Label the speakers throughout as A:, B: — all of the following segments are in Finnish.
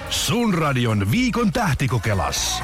A: Sun radion viikon tähtikokelas.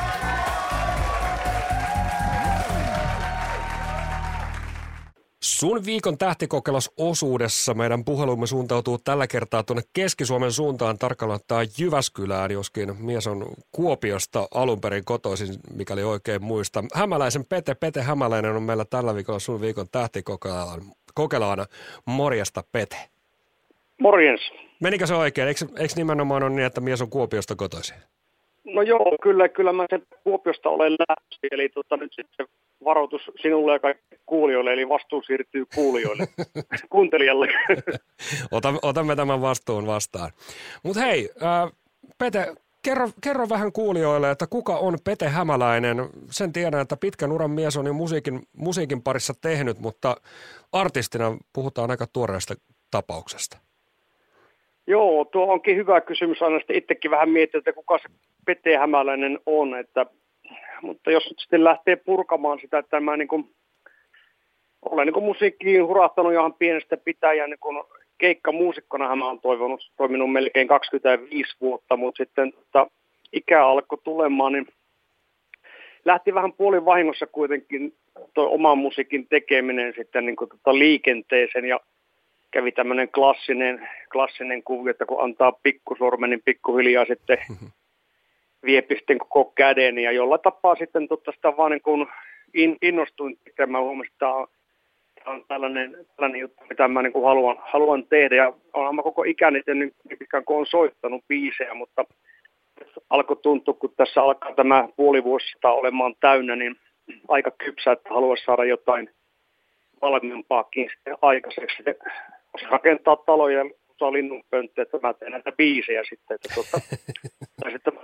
B: Sun viikon tähtikokelas-osuudessa meidän puhelumme suuntautuu tällä kertaa tuonne Keski-Suomen suuntaan, tarkalleen ottaen Jyväskylään, joskin mies on Kuopiosta alun perin kotoisin, mikäli oikein muista. Hämäläisen Pete Hämäläinen on meillä tällä viikolla sun viikon tähtikokelaana. Morjesta, Pete.
C: Morjens.
B: Menikö se oikein? Eikö nimenomaan ole niin, että mies on Kuopiosta kotoisin?
C: No joo, kyllä mä sen Kuopiosta olen lähtöisin, eli nyt sitten varoitus sinulle ja kaikille kuulijoille, eli vastuu siirtyy kuulijoille, kuuntelijalle.
B: Otamme tämän vastuun vastaan. Mutta hei, Pete, kerro vähän kuulijoille, että kuka on Pete Hämäläinen. Sen tiedän, että pitkän uran mies on jo musiikin parissa tehnyt, mutta artistina puhutaan aika tuoreesta tapauksesta.
C: Joo, tuo onkin hyvä kysymys. Aina sitten itsekin vähän mietin, että kuka se Pete Hämäläinen on. Mutta jos nyt sitten lähtee purkamaan sitä, että mä olen musiikkiin hurahtanut ihan pienestä pitäen niin keikkamuusikkona mä oon toiminut melkein 25 vuotta, mutta sitten ikä alkoi tulemaan, niin lähti vähän puolivahingossa kuitenkin tuo oman musiikin tekeminen sitten liikenteeseen ja kävi tämmöinen klassinen kuvio, että kun antaa pikkusormen, niin pikkuhiljaa sitten viepi sitten koko käden. Ja jollain tapaa sitten sitä vaan innostuin tekemään. Huomasin, että tämä on tällainen juttu, mitä mä haluan tehdä. Ja olen mä koko ikäni niin pitkään, kun olen soittanut biisejä, mutta alkoi tuntua, kun tässä alkaa tämä puoli vuosista olemaan täynnä, niin aika kypsä, että haluaisi saada jotain valmiimpaakin sitten aikaiseksi. Jos rakentaa taloja, saa linnunpönttöä, että mä teen näitä biisejä sitten. Tai sitten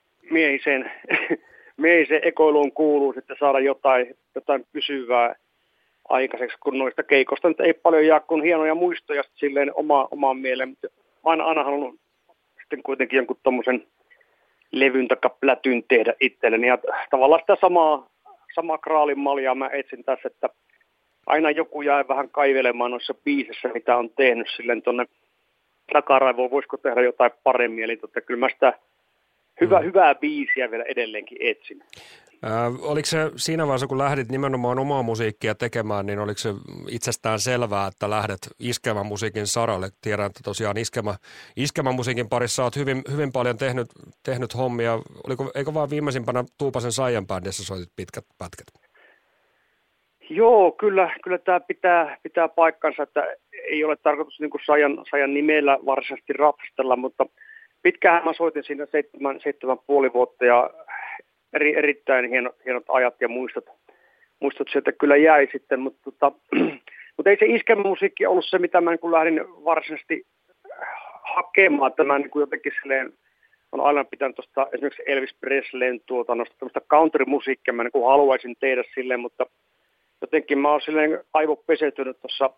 C: miehiseen ekoiluun kuuluu sitten saada jotain pysyvää aikaiseksi, kun noista keikosta nyt ei paljon jää kuin hienoja muistoja silleen omaan mieleen. Mutta aina halunnut sitten kuitenkin jonkun tommosen levyn tai plätyn tehdä itselleni. Ja tavallaan sitä samaa kraalin maljaa mä etsin tässä, että aina joku jää vähän kaivelemaan noissa biisissä, mitä on tehnyt silleen tuonne takaraivoon, voisiko tehdä jotain paremmin. Eli kyllä mä sitä hyvää biisiä vielä edelleenkin etsin.
B: Oliko se siinä vaiheessa, kun lähdit nimenomaan omaa musiikkia tekemään, niin oliko se itsestään selvää, että lähdet iskevän musiikin saralle? Tiedän, että tosiaan iskevän musiikin parissa olet hyvin paljon tehnyt hommia. Eikö vaan viimeisimpänä Tuupasen Saijan bändissä soitit pitkät pätkät?
C: Joo, kyllä tämä pitää paikkansa, että ei ole tarkoitus Saijan nimellä varsinaisesti rapstella, mutta pitkään mä soitin siinä 7,5 vuotta ja erittäin hienot ajat ja muistot sieltä kyllä jäi sitten, mutta ei se iskelmämusiikki ollut se, mitä mä lähdin varsinaisesti hakemaan. Tämä jotenkin silleen, on aina pitänyt tuosta esimerkiksi Elvis Presleyn tuotannosta tämmöistä country-musiikkia, mä haluaisin tehdä silleen, mutta jotenkin mä oon silleen aivopeseytynyt tuossa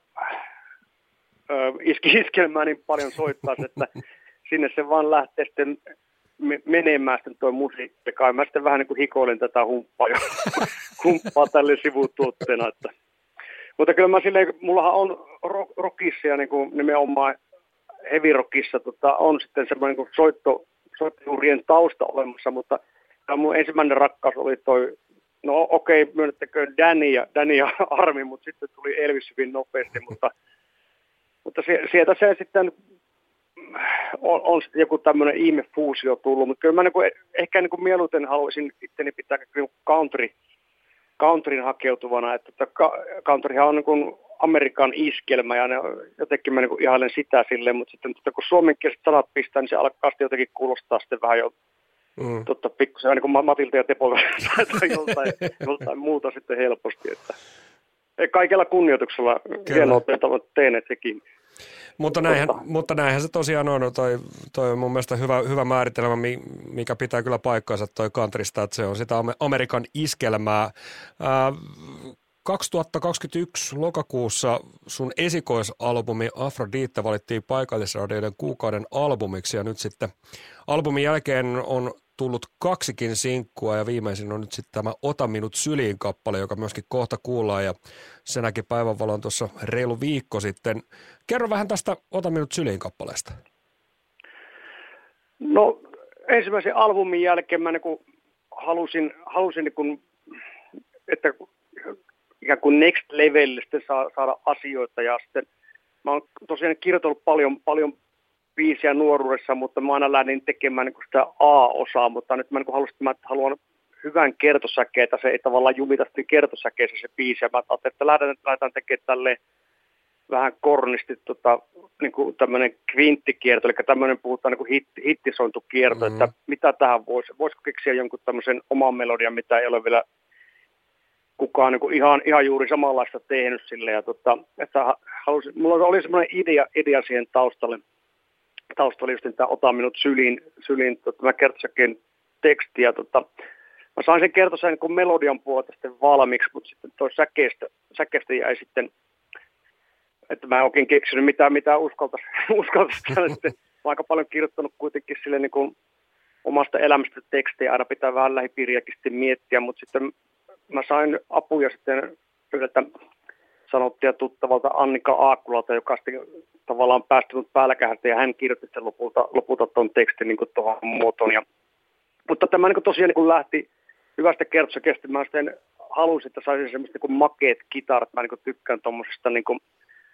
C: iskelmään niin paljon soittaa, että sinne se vaan lähtee sitten menemään sitten toi musiikki. Kai mä sitten vähän hikoilen tätä humppaa tälle sivutuotteena. Mutta kyllä mä silleen, mullahan on rockissa ja nimenomaan heavy rockissa on sitten semmoinen soittojuurien tausta olemassa, mutta mun ensimmäinen rakkaus oli toi, no okei, myönnettäköön Danny ja Armi, mutta sitten tuli Elvis hyvin nopeasti, mutta sieltä se sitten on sitten joku tämmöinen ihmefuusio tullut, mutta kyllä mä ehkä mieluiten haluaisin itteni pitää countryn hakeutuvana, että countryhan on Amerikan iskelmä ja jotenkin mä ihailen sitä silleen, mutta sitten kun suomenkieliset sanat pistää, niin se alkaa sitten jotenkin kuulostaa sitten vähän jo pikkusen niin kuin Matilta ja Tepolta tai joltain muuta sitten helposti, että kaikella kunnioituksella hienoa teet sekin.
B: Mutta näinhän se tosiaan on. Toi on mun mielestä hyvä määritelmä, mikä pitää kyllä paikkaansa toi countrysta, että se on sitä Amerikan iskelmää. 2021 lokakuussa sun esikoisalbumi Afrodite valittiin paikallisradioiden kuukauden albumiksi ja nyt sitten albumin jälkeen on tullut 2 sinkkua ja viimeisin on nyt sitten tämä Ota minut syliin -kappale, joka myöskin kohta kuullaan ja se näki päivänvalon tuossa reilu viikko sitten. Kerro vähän tästä Ota minut syliin -kappaleesta.
C: No ensimmäisen albumin jälkeen mä niin halusin niin kuin, että ikään kuin next level sitten saada asioita ja sitten mä oon tosiaan kirjoitellut paljon biisiä nuoruudessa, mutta mä aina lähdin tekemään niin kuin sitä A-osaa, mutta nyt mä niin halusin, että mä haluan hyvän kertosäkeen, että se ei tavallaan jumita sitten kertosäkeessä se biisi, ja mä ajattelin, että lähdetään tekemään tälleen vähän kornisti niin kuin tämmöinen kvinttikierto, eli tämmöinen puhutaan niin kuin hittisointukierto, että mitä tähän voisiko keksiä jonkun tämmöisen oman melodian, mitä ei ole vielä kukaan niin kuin ihan juuri samanlaista tehnyt sille, ja että mulla oli semmoinen idea siihen taustalle just tämä Ota minut syliin mä kertosäkeen teksti, ja mä sain sen kertosäkeen niin melodian puolelta sitten valmiiksi, mutta sitten toi säkeestä jäi sitten, että mä en oikein keksinyt mitä uskaltaisi täällä sitten. Mä aika paljon kirjoittanut kuitenkin sille niin kuin omasta elämästä tekstejä, aina pitää vähän lähipiiriäkin sitten miettiä, mutta sitten mä sain apuja sitten yhdeltä sanottia tuttavalta Annika Aakkulalta, joka sitten tavallaan päästänyt päälläkähästä, ja hän kirjoitti sitten lopulta tuon tekstin niin kuin tuohon muotoon. Mutta tämä niin kuin tosiaan niin kuin lähti hyvästä kertosäkeestä. Mä sitten halusin, että saisin semmoista niin kuin makeet kitarat. Mä niin kuin tykkään tuommoisesta niin kuin,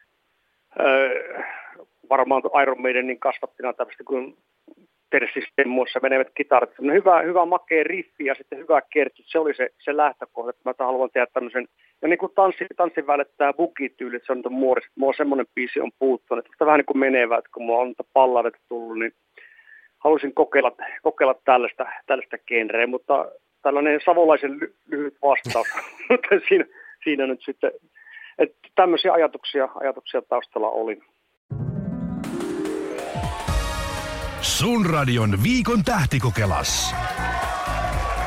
C: varmaan Iron Maidenin kasvattina tämmöistä kuin Terssistemmuissa menevät kitarat. Hyvä makea riffi ja sitten hyvä kertsi. Se oli se lähtökohta, että mä haluan tehdä tämmöisen. Ja niin kuin tanssin välillä tämä boogie-tyyli, että se on muodissa. Mulla on semmoinen biisi on puuttunut. Että vähän niin kuin menevää, että kun mulla on balladeita tullut, niin halusin kokeilla tällaista genreä, mutta tällainen savolaisen lyhyt vastaus. Mutta siinä nyt sitten, että tämmöisiä ajatuksia taustalla oli.
A: Sun radion viikon tähtikokelas.